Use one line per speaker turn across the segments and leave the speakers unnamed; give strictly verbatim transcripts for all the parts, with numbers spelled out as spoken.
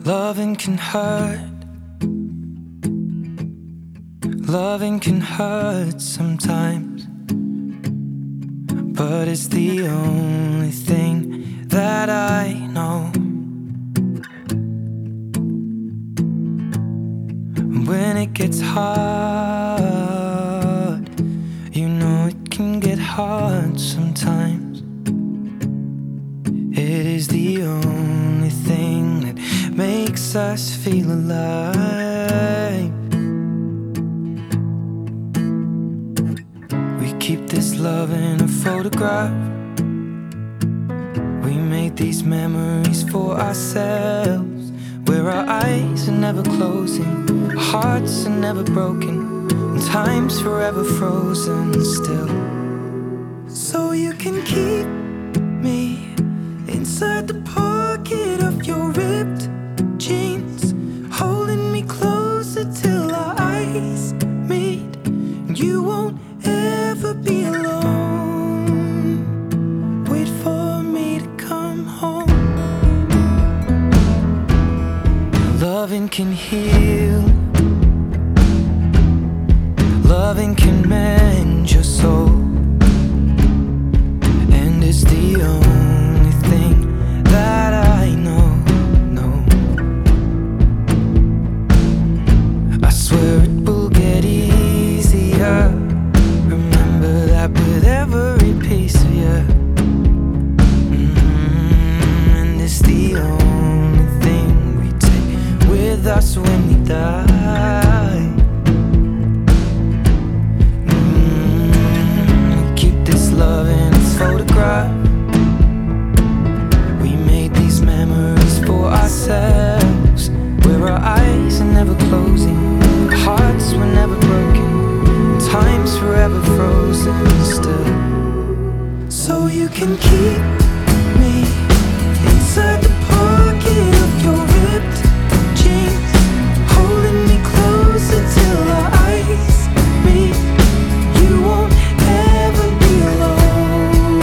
Loving can hurt. Loving can hurt sometimes, but it's the only thing that I know. When it gets hard, you know it can get hard sometimes. It is the only thing that makes us feel alive. We keep this love in a photograph. We made these memories for ourselves, where our eyes are never closing, our hearts are never broken, and time's forever frozen still. So you can keep me inside the pocket of your ripped jeans, holding me closer till our eyes meet. And you won't ever be alone. Wait for me to come home. Loving can heal. Loving can mend your soul. And it's the only thing that I know, no. I swear it will get easier. Remember that with every piece of you. Mm-hmm. And it's the only thing we take with us when we die. Mm-hmm. We keep this love in its photograph. Memories for ourselves, where our eyes are never closing, our hearts were never broken, time's forever frozen still. So you can keep me inside the pocket of your ripped jeans, holding me closer till our eyes meet. You won't ever be alone.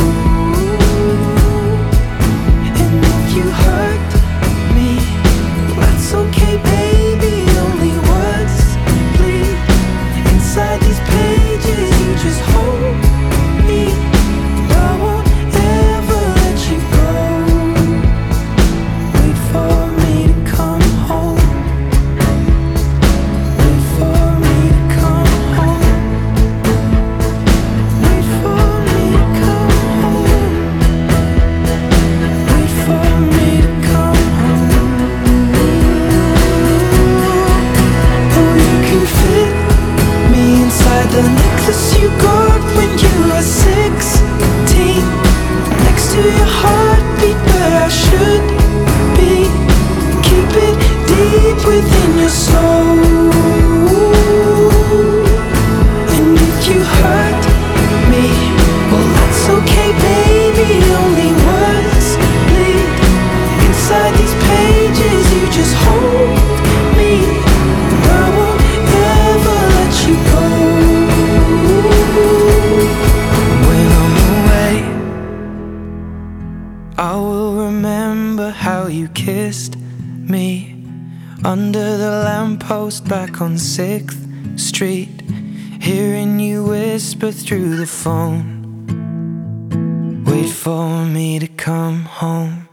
You hurt me, that's okay, baby. Only words bleed inside these pages. You just hold me. I won't ever let you go. Wait for me to come home. Wait for me to come home. Wait for me to come home. Wait for me to come home. Oh, you can fit me inside the necklace you got when you were sixteen, next to your heartbeat where I should be. Keep it deep within your soul. And if you hurt me, well, that's okay, baby. Only words bleed inside these pages. You just hold me. I won't ever let you go. When I'm away, I will remember how you kissed me under the lamppost back on sixth street, hearing you whisper through the phone. Wait for me to come home.